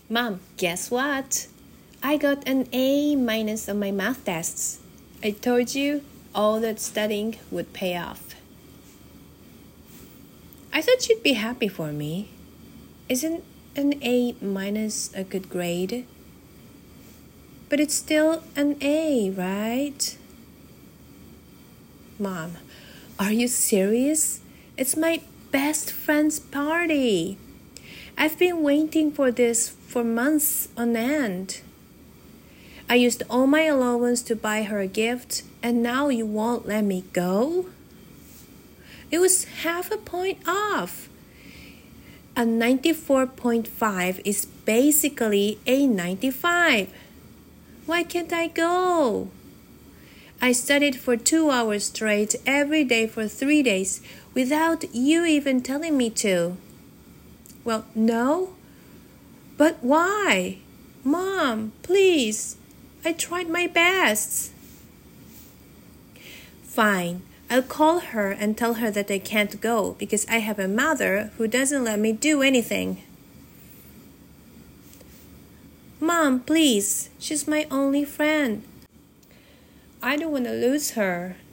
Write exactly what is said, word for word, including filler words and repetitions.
Mom, guess what? I got an A minus on my math tests. I told you all that studying would pay off. I thought you'd be happy for me. Isn't an A minus a good grade? But it's still an A, right? Mom, are you serious? It's my best friend's party. I've been waiting for this for months on end. I used all my allowance to buy her a gift, and now you won't let me go? It was half a point off. A ninety-four point five is basically a ninety-five. Why can't I go? I studied for two hours straight every day for three days without you even telling me to. Well, no? But why? Mom, please. I tried my best. Fine. I'll call her and tell her that I can't go because I have a mother who doesn't let me do anything. Mom, please. She's my only friend. I don't want to lose her.